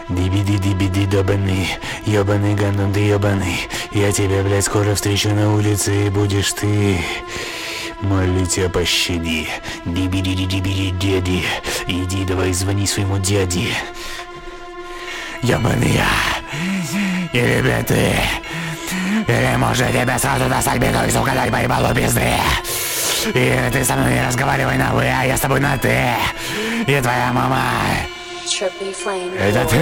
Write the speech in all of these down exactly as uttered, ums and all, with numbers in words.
Диби-ди-диби-ди, добаный, ёбаный гандон, ты ёбаный. Я тебя, блядь, скоро встречу на улице, и будешь ты. Молю тебя, пощади. Диби-ди-ди-диби-ди, дяди. Иди, давай звони своему дяде. Ёбаный я. Или, блядь, ты. Или, может, тебя сразу достать беду и угадать поебалу пизды. И ты со мной не разговаривай на вы, а я с тобой на ты. И твоя мама. Это ты!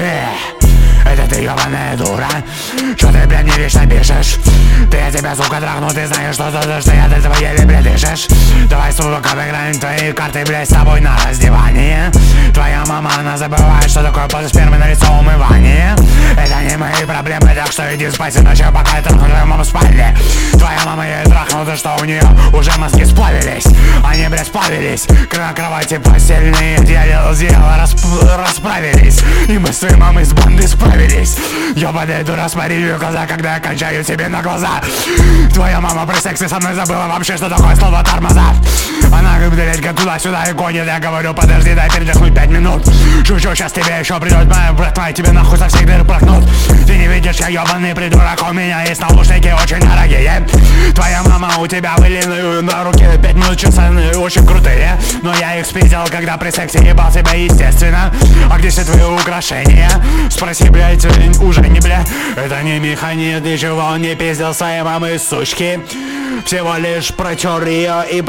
Это ты, ёбаная дура! Чё ты, блядь, мне вечно пишешь? Ты, я тебя, сука, трахну, ты знаешь, что то, что я от этого еле, блядь, дышишь? Давай, сука, обыграем твои карты, блядь, с тобой на раздевание. Твоя мама, она забывает, что такое после спермы на лицо умывание. Это не мои проблемы, так что иди спать, иначе пока я трахну твою маму в спальне. Твоя мама, я трахнул, то что у нее уже мозги сплавились. Они, блядь, сплавились. На кровати постельные дело, дело расп... расправились. И мы с твоей мамой с банды справились. Ёбаная дура, смотри в ее глаза, когда я кончаю тебе на глаза. Твоя мама при сексе со мной забыла вообще, что такое слово тормоза. Она, блядь, как туда-сюда и гонит. Я говорю, подожди, дай передохнуть пять минут. Шучу, сейчас тебе еще придет моя братва, и тебе нахуй со всех дыр прокнут. Ты не видишь, я ёбаный придурок, у меня есть наушники очень дорогие. Твоя мама, у тебя были на руке пять минут часы очень крутые. Но я их спиздил, когда при сексе ебал себя, естественно. А где все твои украшения? Спроси, блядь, уже не, бля. Это не механизм, ничего не пиздил своей мамы, сучки. Всего лишь протер ее и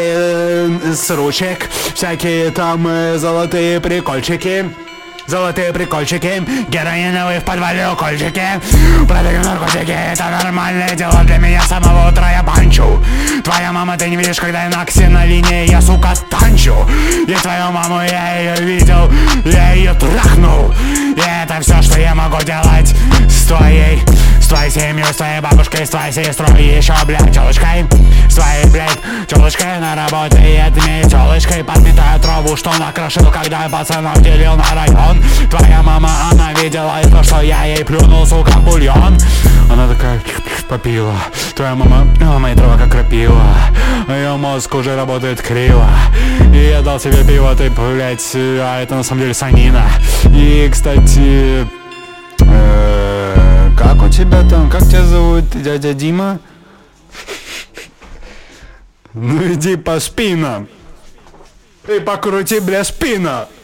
пропали с ручек всякие там э, золотые прикольчики. Золотые прикольчики, героиновые в подвале укольчики. Продаем наркотики, это нормальное дело для меня, с самого утра я банчу. Твоя мама, ты не видишь, когда я на ксенолине, я, сука, танчу. И твою маму я ее видел, я ее трахнул. И это все, что я могу делать с твоей, с твоей семьей, с твоей бабушкой, с твоей сестрой, и еще, блядь, телочкой. С твоей, блядь, телочкой на работе, мне телочкой подметаю траву, что накрошил, когда пацанов делил на район. Твоя мама, она видела то, что я ей плюнул, сука, в бульон. Она такая попила. Твоя мама, о, мои дрова как крапива. Ее мозг уже работает криво. И я дал себе пиво, ты, блядь, а это на самом деле санина. И, кстати, э, как у тебя там, как тебя зовут, дядя Дима? Ну иди по спинам. И покрути, бля, спина.